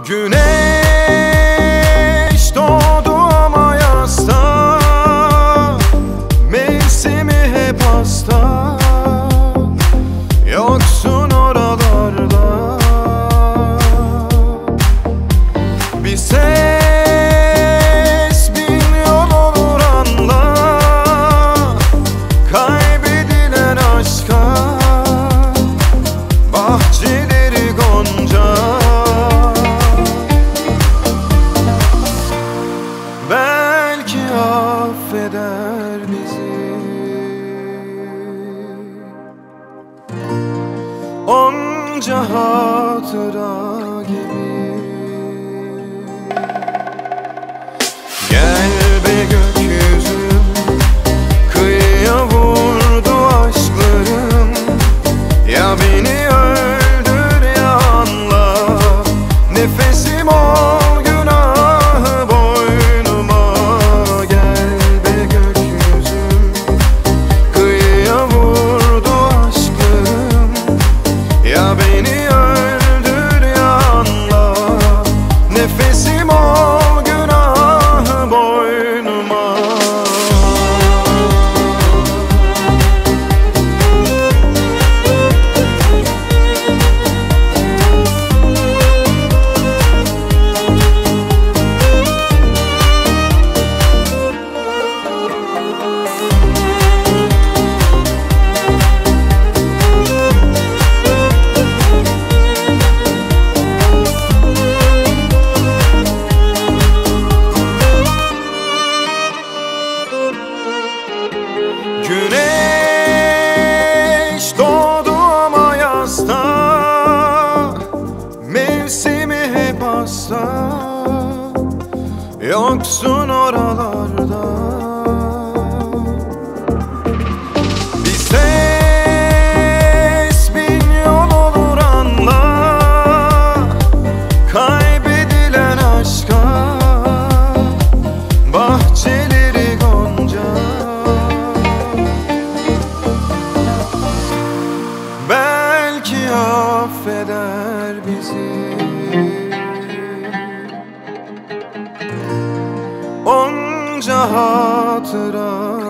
Güneş doğdu ama yasta, mevsimi hep hasta. Yoksun oralarda, bir ses bin yol olur anla. Kaybedilen aşka, bahçeleri gonca. Belki affeder bizi, onca hatıra gibi. Gel be gökyüzüm, kıyıya vurdu aşklarım. Ya beni öldür ya anla, nefesim ol günahı boynuma. Gel be gökyüzüm, kıyıya vurdu aşklarım. Ya beni öldür ya anla, nefesim ol günahı boynuma. Güneş doğdu ama yasta, mevsimi hep hasta. Yoksun oralarda, bir ses bin yol olur anla. Kaybedilen aşka, bahçeleri gonca. Belki affeder bizi, onca hatıra